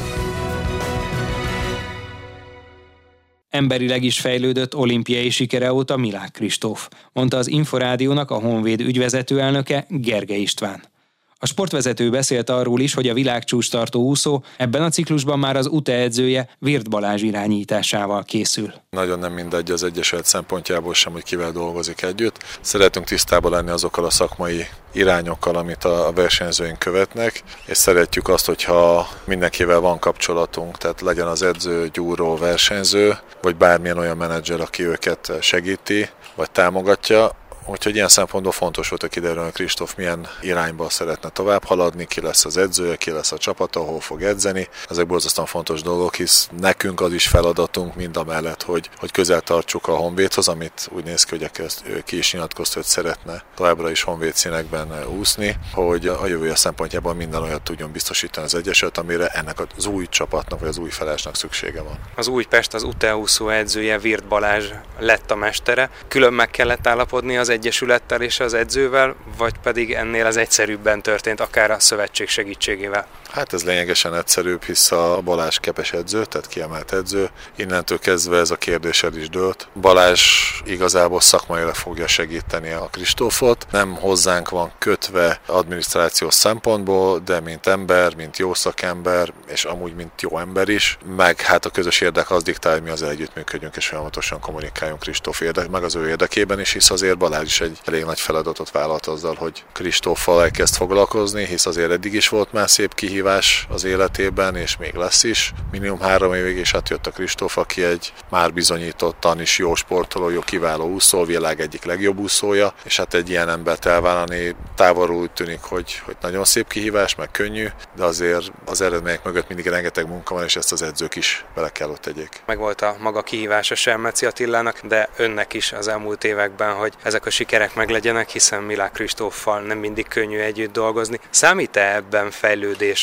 Emberileg is fejlődött olimpiai sikere óta Milák Kristóf, mondta az Inforádiónak a Honvéd ügyvezető elnöke Gergely István. A sportvezető beszélt arról is, hogy a világcsúcs tartó úszó ebben a ciklusban már az u té e edzője Virth Balázs irányításával készül. Nagyon nem mindegy az egyesület szempontjából sem, hogy kivel dolgozik együtt. Szeretünk tisztában lenni azokkal a szakmai irányokkal, amit a versenyzőink követnek, és szeretjük azt, hogyha mindenkivel van kapcsolatunk, tehát legyen az edző, gyúró, versenyző, vagy bármilyen olyan menedzser, aki őket segíti, vagy támogatja. Úgyhogy ilyen szempontból fontos volt, hogy kiderül, hogy Kristóf milyen irányba szeretne tovább haladni, ki lesz az edzője, ki lesz a csapata, hol fog edzeni. Ezek borzasztóan fontos dolgok, hisz nekünk az is feladatunk mind a mellett, hogy, hogy közel tartsuk a Honvédhoz, amit úgy néz ki, hogy ő ki is nyilatkozta, hogy szeretne továbbra is Honvéd színekben úszni, hogy a jövője szempontjából minden olyat tudjon biztosítani az egyesület, amire ennek az új csapatnak vagy az új felállásnak szüksége van. Az Újpest, az u té e úszó edzője Virth Balázs lett a mestere. Külön meg kellett állapodni az egyesülettel és az edzővel, vagy pedig ennél az egyszerűbben történt, akár a szövetség segítségével? Hát ez lényegesen egyszerűbb, hisz a Balázs kepes edző, tehát kiemelt edző. Innentől kezdve ez a kérdés el is dőlt. Balázs igazából szakmailag fogja segíteni a Kristófot. Nem hozzánk van kötve adminisztrációs szempontból, de mint ember, mint jó szakember, és amúgy mint jó ember is, meg hát a közös érdek az diktálja, hogy mi az együttműködjünk és folyamatosan kommunikáljunk Kristóf érdek, meg az ő érdekében is, hisz azért Balázs is egy elég nagy feladatot vállalt azzal, hogy Kristóffal elkezd foglalkozni, hisz azért eddig is volt már szép kihívás az életében, és még lesz is. Minimum három évig, és hát jött a Kristóf, aki egy már bizonyítottan is jó sportoló, jó kiváló úszó, világ egyik legjobb úszója, és hát egy ilyen embert elvállalni távolról úgy tűnik, hogy, hogy nagyon szép kihívás, meg könnyű, de azért az eredmények mögött mindig rengeteg munka van, és ezt az edzők is bele kell ott tegyék. Megvolt a maga kihívása Selmeci Attilának, de önnek is az elmúlt években, hogy ezek a sikerek meglegyenek, hiszen Milák Kristóffal nem mindig könnyű együtt dolgozni. Számít-e ebben fejlődés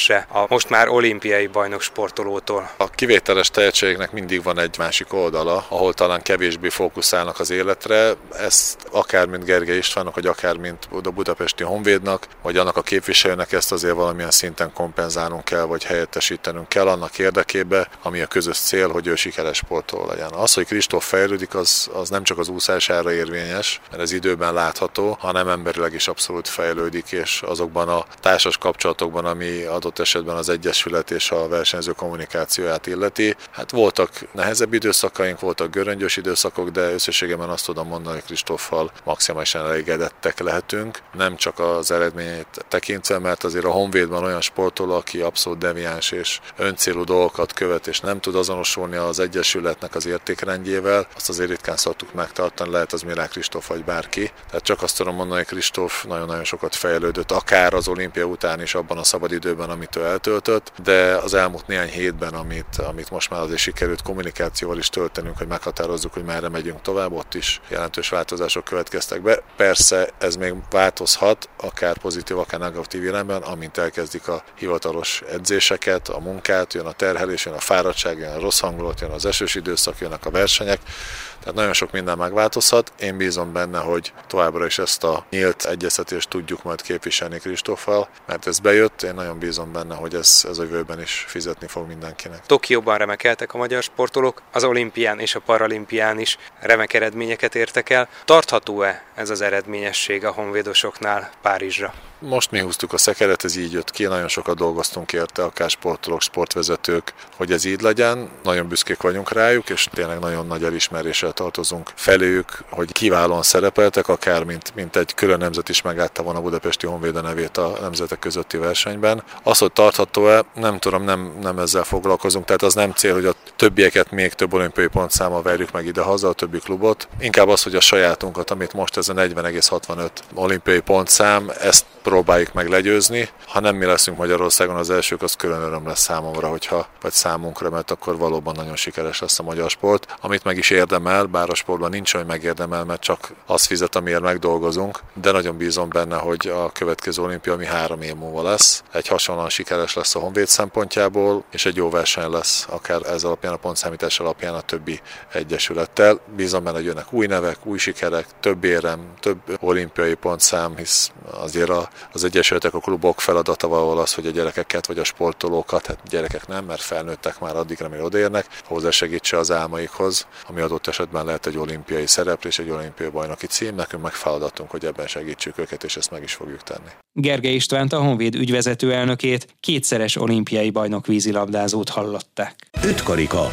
messze a most már olimpiai bajnok sportolótól. A kivételes tehetségnek mindig van egy másik oldala, ahol talán kevésbé fókuszálnak az életre. Ezt akár mint Gergely Istvánnak, vagy akár mint a Budapesti Honvédnak, vagy annak a képviselőnek ezt azért valamilyen szinten kompenzálnunk kell, vagy helyettesítenünk kell annak érdekében, ami a közös cél, hogy ő sikeres sportoló legyen. Az, hogy Kristóf fejlődik, az, az nem csak az úszására érvényes, mert ez időben látható, hanem emberileg is abszolút fejlődik, és azokban a társas kapcsolatokban, ami adott esetben az egyesület és a versenyző kommunikációját illeti. Hát voltak nehezebb időszakaink, voltak göröngyös időszakok, de összességében azt tudom mondani, hogy Kristóffal maximálisan elégedettek lehetünk. Nem csak az eredményét tekintve, mert azért a Honvédban olyan sportoló, aki abszolút deviáns és öncélú dolgokat követ, és nem tud azonosulni az egyesületnek az értékrendjével, azt azért ritkán szoktuk megtartani, lehet az Milák Kristóf vagy bárki. Tehát csak azt tudom mondani, hogy Kristóf nagyon-nagyon sokat fejlődött, akár az olimpia után is abban a szabadidőben, amit ő eltöltött, de az elmúlt néhány hétben, amit, amit most már azért sikerült kommunikációval is töltenünk, hogy meghatározzuk, hogy merre megyünk tovább, ott is jelentős változások következtek be. Persze ez még változhat, akár pozitív, akár negatív irányban, amint elkezdik a hivatalos edzéseket, a munkát, jön a terhelés, jön a fáradtság, jön a rossz hangulat, jön az esős időszak, jönnek a versenyek. Tehát nagyon sok minden megváltozhat. Én bízom benne, hogy továbbra is ezt a nyílt egyeztetést tudjuk majd képviselni Kristóffal, mert ez bejött, én nagyon bízom benne, hogy ez, ez a jövőben is fizetni fog mindenkinek. Tokióban remekeltek a magyar sportolók, az olimpián és a paralimpián is remek eredményeket értek el. Tartható-e ez az eredményesség a honvédosoknál Párizsra? Most mi húztuk a szekeret, ez így jött ki, nagyon sokat dolgoztunk érte, akár sportolók, sportvezetők, hogy ez így legyen. Nagyon büszkék vagyunk rájuk, és tényleg nagyon nagy elismeréssel tartozunk feléjük, hogy kiválóan szerepeltek, akár mint, mint egy külön nemzet is megállta volna a Budapesti Honvéd a nevét a nemzetek közötti versenyben. Az, hogy tartható-e, nem tudom, nem, nem ezzel foglalkozunk, tehát az nem cél, hogy a többieket még több olimpiai pontszámmal verjük meg ide-haza, a többi klubot. Inkább az, hogy a sajátunkat, amit most ez a negyven egész hatvanöt olimpiai pontszám, ezt próbáljuk meg legyőzni. Ha nem mi leszünk Magyarországon az elsők, az külön öröm lesz számomra, hogyha, vagy számunkra, mert akkor valóban nagyon sikeres lesz a magyar sport, amit meg is érdemel, bár a sportban nincs, hogy megérdemel, mert csak az fizet, amiért megdolgozunk, de nagyon bízom benne, hogy a következő olimpia, ami három év múlva lesz, egy hasonlóan sikeres lesz a Honvéd szempontjából, és egy jó verseny lesz, akár ez alapján, a pontszámítás alapján a többi egyesülettel. Bízom benne, hogy jönnek új nevek, új sikerek, több érem, több olimpiai pontszám, hisz azért a az egyesületek, a klubok feladata valahol az, hogy a gyerekeket vagy a sportolókat, hát gyerekek nem, mert felnőttek már addigra, mire odaérnek, hozzásegítse az álmaikhoz, ami adott esetben lehet egy olimpiai szerep és egy olimpiai bajnoki cím. Nekünk meg feladatunk, hogy ebben segítsük őket, és ezt meg is fogjuk tenni. Gergely Istvánt, a Honvéd ügyvezető elnökét, kétszeres olimpiai bajnok vízilabdázót hallották. Ötkarika.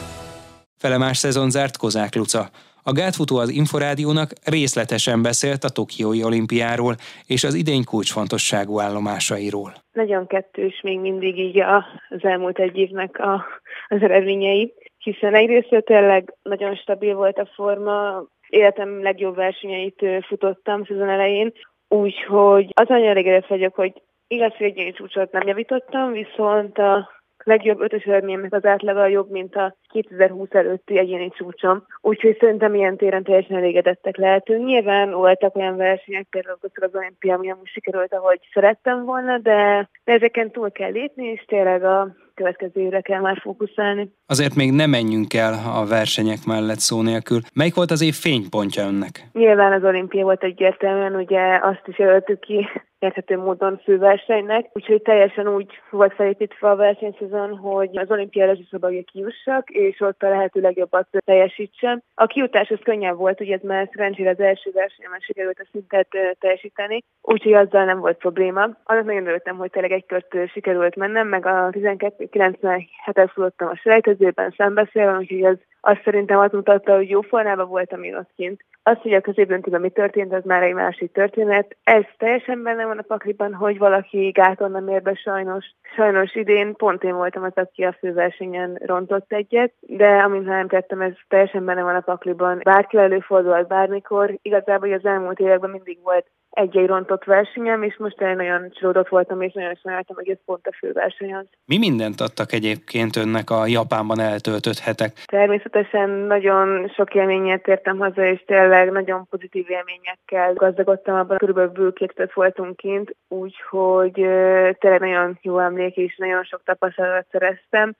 Felemás szezon zárt Kozák Luca. A gátfutó az Inforádiónak részletesen beszélt a tokiói olimpiáról és az idény kulcsfontosságú állomásairól. Nagyon kettős még mindig így az elmúlt egy évnek a, az eredményei, hiszen egyrészt tényleg nagyon stabil volt a forma, életem legjobb versenyeit futottam szezon elején, úgyhogy az nagyon elégedett vagyok, hogy igaz, hogy egyéni csúcsot nem javítottam, viszont a legjobb ötös eredményemnek az átlaga jobb, mint a kétezer-húsz előtti egyéni csúcsom. Úgyhogy szerintem ilyen téren teljesen elégedettek lehetünk. Nyilván voltak olyan versenyek, például az olimpia, ami nem úgy sikerült, ahogy szerettem volna, de ezeken túl kell lépni, és tényleg a következő évre kell már fókuszálni. Azért még ne menjünk el a versenyek mellett szó nélkül. Melyik volt az év fénypontja önnek? Nyilván az olimpia volt egyértelműen, ugye azt is jelöltük ki érthető módon főversenynek, úgyhogy teljesen úgy volt felépítve a versenyszezon, hogy az olimpiai rezsiszabagja kijussak, és ott a lehető legjobbat teljesítsen. A kijutás az könnyebb volt, ugye ez már szerencsére az első versenyemen sikerült a szintet teljesíteni, úgyhogy azzal nem volt probléma. Annak nagyon örültem, hogy tényleg egy kört sikerült mennem, meg a tizenkettő kilencvenhetet futottam a selejtezőben szembeszélve, úgyhogy az azt szerintem azt mutatta, hogy jó formában voltam én ott kint. Az, hogy a középdöntőben mi történt, az már egy másik történet. Ez teljesen benne van a pakliban, hogy valaki gáton nem ér be sajnos. Sajnos idén pont én voltam az, aki a főversenyen rontott egyet, de amint nem tettem, ez teljesen benne van a pakliban. Bárki előfordulhat bármikor. Igazából az elmúlt években mindig volt egy-egy rontott versenyem, és most én nagyon csalódott voltam, és nagyon sajnáltam, hogy ez pont a főverseny az. Mi mindent adtak egyébként önnek a Japánban eltöltött hetek? Természetesen nagyon sok élményet értem haza, és tényleg nagyon pozitív élményekkel gazdagodtam abban, körülbelül bő két hetet voltunk kint, úgyhogy tényleg nagyon jó emlék, és nagyon sok tapasztalatot szereztem.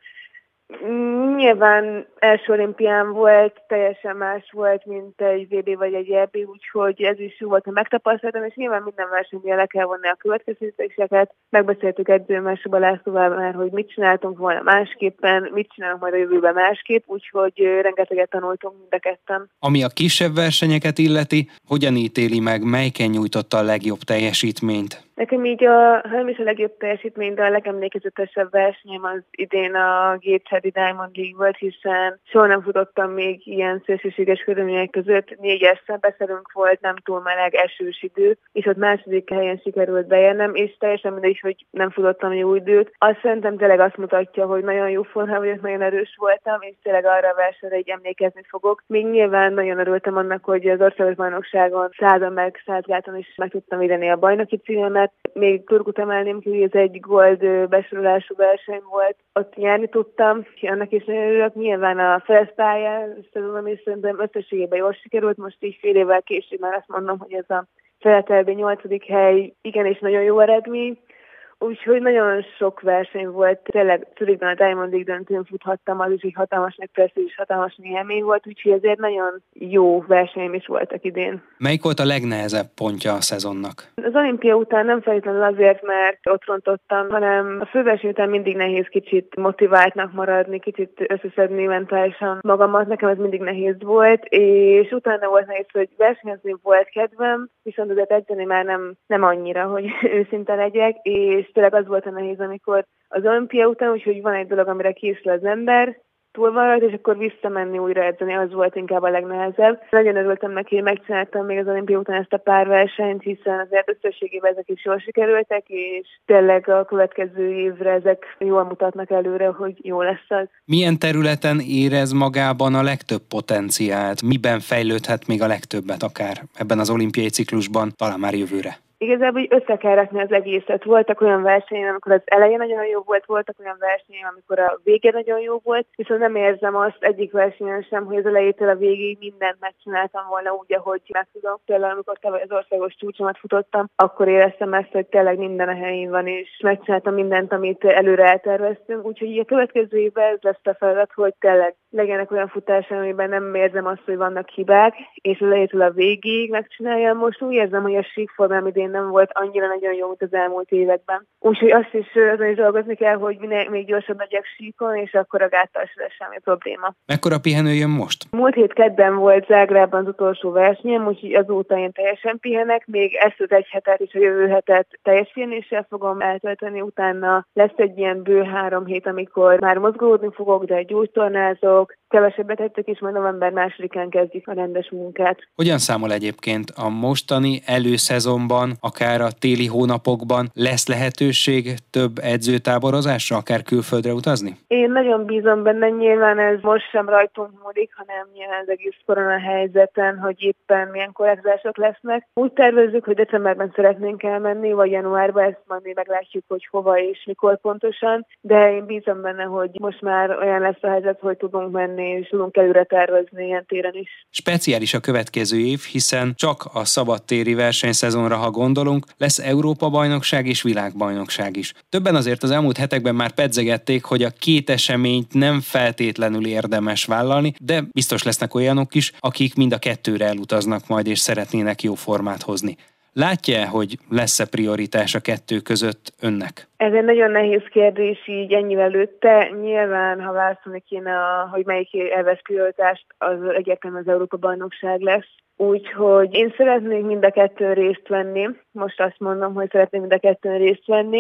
Nyilván első olimpián volt, teljesen más volt, mint egy vé bé vagy egy é bé, úgyhogy ez is jó volt, hogy megtapasztaltam, és nyilván minden versenyben le kell vonni a következtetéseket. Megbeszéltük edzőmmel, Suba Lászlóval már, hogy mit csináltunk volna másképpen, mit csinálunk majd a jövőben másképp, úgyhogy rengeteget tanultunk mind a ketten. Ami a kisebb versenyeket illeti, hogyan ítéli meg, melyiken nyújtotta a legjobb teljesítményt? Nekem így, a, ha nem is a legjobb teljesítmény, de a legemlékezetesebb versenyem az idén a Gatesheadi Diamond League volt, hiszen soha nem futottam még ilyen szélsőséges körülmények között. Négyes szembeszerünk volt, nem túl meleg, esős idő, és ott második helyen sikerült beérnem, és teljesen mindegy, hogy nem futottam jó időt. Azt szerintem tényleg azt mutatja, hogy nagyon jó formában vagyok, nagyon erős voltam, és tényleg arra a versenyre így emlékezni fogok. Még nyilván nagyon örültem annak, hogy az országos bajnokságon százon meg százgáton is meg tudtam védeni a bajnoki címemet. Még Turkut emelném ki, hogy ez egy gold besorolású verseny volt. Ott nyerni tudtam, és annak is nagyon örülök. Nyilván a felszpályán, tudom, és szerintem összességében jól sikerült. Most így fél évvel később már azt mondom, hogy ez a feletelbi nyolcadik hely igenis nagyon jó eredmény. Úgyhogy nagyon sok verseny volt, tényleg Zürichben a Diamond League döntőn futhattam, az is egy hatalmas megpersze és hatalmas élmény volt, úgyhogy ezért nagyon jó versenyem is voltak idén. Melyik volt a legnehezebb pontja a szezonnak? Az olimpia után nem feltétlenül azért, mert ott rontottam, hanem a főverseny után mindig nehéz kicsit motiváltnak maradni, kicsit összeszedni mentálisan magamat, nekem ez mindig nehéz volt, és utána volt nehéz, hogy versenyezni volt kedvem, viszont azért edzeni már nem, nem annyira, hogy őszinte legyek, és tényleg az volt a nehéz, amikor az olimpia után, úgyhogy van egy dolog, amire készül az ember, túl van rajta, és akkor visszamenni újra edzeni, az volt inkább a legnehezebb. Nagyon örültem neki, hogy megcsináltam még az olimpia után ezt a pár versenyt, hiszen azért összességében ezek is jól sikerültek, és tényleg a következő évre ezek jól mutatnak előre, hogy jó lesz az. Milyen területen érez magában a legtöbb potenciált? Miben fejlődhet még a legtöbbet akár ebben az olimpiai ciklusban, talán már jövőre? Igazából hogy össze kell rakni az egészet. Voltak olyan versenyek, amikor az eleje nagyon jó volt, voltak olyan versenyek, amikor a vége nagyon jó volt, viszont nem érzem azt egyik versenyen sem, hogy az elejétől a végéig mindent megcsináltam volna úgy, ahogy meg tudom. Például amikor tavaly az országos csúcsomat futottam, akkor éreztem ezt, hogy tényleg minden a helyén van, és megcsináltam mindent, amit előre elterveztünk. Úgyhogy a következő évben ez lesz a feladat, hogy tényleg legyenek olyan futások, amiben nem érzem azt, hogy vannak hibák, és az elejétől a végéig megcsináljam. Most úgy érzem, hogy a síkformám idén nem volt annyira nagyon jó, mint az elmúlt években. Úgyhogy azt is, azon is dolgozni kell, hogy minél, még gyorsabb legyek síkon, és akkor a gáttal se lesz semmi probléma. Mekkora pihenő jön most? Múlt hét kedden volt Zágrában az utolsó versenyem, úgyhogy azóta én teljesen pihenek, még ezt az egy hetet és a jövő hetet teljes pihenéssel fogom eltölteni, utána lesz egy ilyen bő három hét, amikor már mozgolódni fogok, de gyógytornázok, kevesebbet ettek, és majd november másodikán kezdjük a rendes munkát. Hogyan számol egyébként a mostani előszezonban, akár a téli hónapokban lesz lehetőség több edzőtáborozásra, akár külföldre utazni? Én nagyon bízom benne, nyilván ez most sem rajtunk múlik, hanem nyilván az egész korona helyzeten, hogy éppen milyen korrekzások lesznek. Úgy tervezzük, hogy decemberben szeretnénk elmenni, vagy januárban, ezt majd még meglátjuk, hogy hova és mikor pontosan, de én bízom benne, hogy most már olyan lesz a helyzet, hogy tudunk menni, és tudunk előre tervezni ilyen téren is. Speciális a következő év, hiszen csak a szabadtéri versenyszezonra, ha gondolunk, lesz Európa-bajnokság és világbajnokság is. Többen azért az elmúlt hetekben már pedzegették, hogy a két eseményt nem feltétlenül érdemes vállalni, de biztos lesznek olyanok is, akik mind a kettőre elutaznak majd és szeretnének jó formát hozni. Látja, hogy lesz-e prioritás a kettő között önnek? Ez egy nagyon nehéz kérdés így ennyivel előtte. Nyilván, ha válaszolni kéne, hogy melyik elvesz prioritást, az egyértelműen az Európa-bajnokság lesz. Úgyhogy én szeretnék mind a kettőn részt venni. Most azt mondom, hogy szeretnék mind a kettőn részt venni.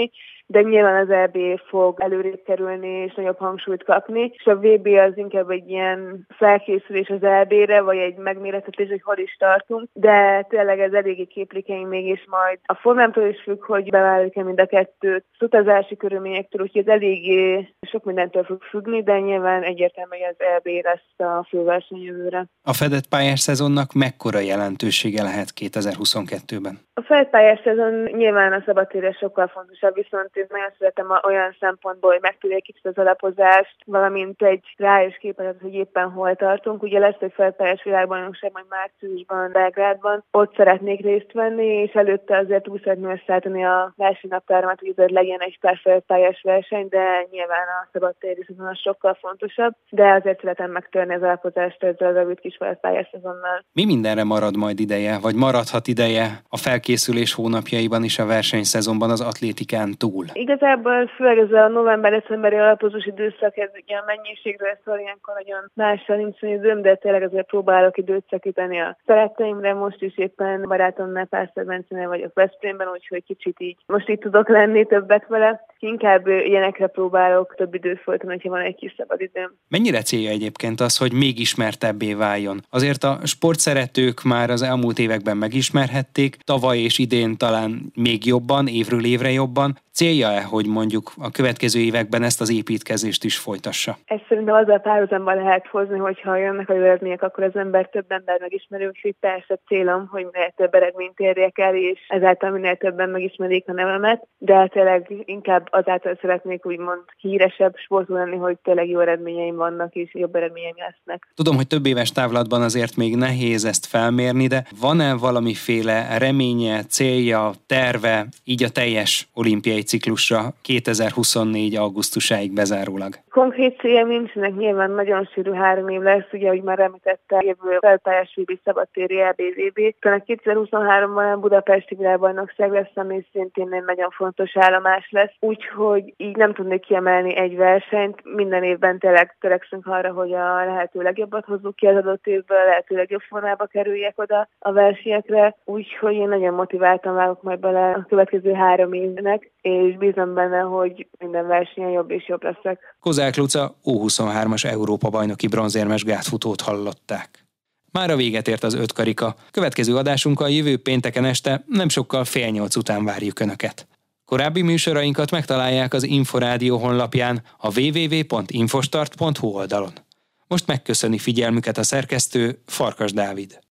de nyilván az é bé fog előrébb kerülni és nagyobb hangsúlyt kapni, és a vé bé az inkább egy ilyen felkészülés az é bére, vagy egy megmérettetés, hogy hol is tartunk, de tényleg ez eléggé képlékeny mégis majd a formámtól is függ, hogy bevállaljuk-e mind a kettőt, az utazási körülményektől, úgyhogy ez eléggé sok mindentől fog függni, de nyilván egyértelmű, hogy az é bé lesz a főverseny jövőre. A fedett pályás szezonnak mekkora jelentősége lehet kétezer-huszonkettőben? A fedett pályás szezon nyilván a szabadtérre sokkal fontosabb, viszont én nagyon szeretem olyan szempontból, hogy megtudja egy kicsit az alapozást, valamint egy rájós képet, hogy éppen hol tartunk. Ugye lesz egy fedett pályás világbajnokság majd márciusban, Belgrádban, ott szeretnék részt venni, és előtte azért úgy szeretném összeállítani a versenynaptáramat, hogy azért legyen egy pár fedett pályás verseny, de nyilván a szabadtéri szezon sokkal fontosabb, de azért szeretem megtörni az alapozást ezzel a rövid kis fedett pályás szezonnal. Mi mindenre marad majd ideje, vagy maradhat ideje a felkészülés hónapjaiban is a versenyszezonban az atlétikán túl? Igazából főleg ez a november-decemberi alapozós időszak, ez ugye a mennyiségről szól, ilyenkor nagyon másra nincs időm, de tényleg azért próbálok időt szakítani a szeretteimre. Most is éppen barátomnál Pásztor Bencenél vagyok Veszprémben, úgyhogy kicsit így most itt tudok lenni többet vele. Inkább ilyenekre próbálok több időt folytani, hogyha van egy kis szabad időm. Mennyire célja egyébként az, hogy még ismertebbé váljon? Azért a sportszeretők már az elmúlt években megismerhették, tavaly és idén talán még jobban, évről évre jobban. Célja-e, hogy mondjuk a következő években ezt az építkezést is folytassa? Ezt szerintem azzal párhuzamban lehet hozni, hogyha jönnek a eredmények, akkor az ember több ember megismerő, úgyhogy persze célom, hogy minél több eredményt érjek el, és ezáltal minél többen megismerik a nevemet, de tényleg inkább azáltal szeretnék úgymond híresebb sportoló lenni, hogy tényleg jó eredményeim vannak, és jobb eredményeim lesznek. Tudom, hogy több éves távlatban azért még nehéz ezt felmérni, de van-e valamiféle reménye, célja, terve így a teljes olimpiai ciklusra kétezer-huszonnégy augusztusáig bezárólag? Konkrét célja nincsenek, nyilván nagyon sűrű három év lesz, ugye, ahogy már említette, jövő felpályás vé bé szabadtéri é bé vé bé. Talán kétezer-huszonháromban a budapesti világbajnokság lesz, ami szintén egy nagyon fontos állomás lesz, úgyhogy így nem tudnék kiemelni egy versenyt. Minden évben tényleg törekszünk arra, hogy a lehető legjobbat hozzuk ki az adott évből, lehető legjobb formába kerüljek oda a versenyekre, úgyhogy én nagyon motiváltan vágok majd bele a következő három évnek, és bízom benne, hogy minden versenyen jobb és jobb leszek. Kozák Luca U huszonhármas Európa-bajnoki bronzérmes gátfutót hallották. Mára véget ért az öt karika. Következő adásunkkal jövő pénteken este nem sokkal fél nyolc után várjuk Önöket. Korábbi műsorainkat megtalálják az Inforádió honlapján, a double-u double-u double-u pont infostart pont hu oldalon. Most megköszöni figyelmüket a szerkesztő, Farkas Dávid.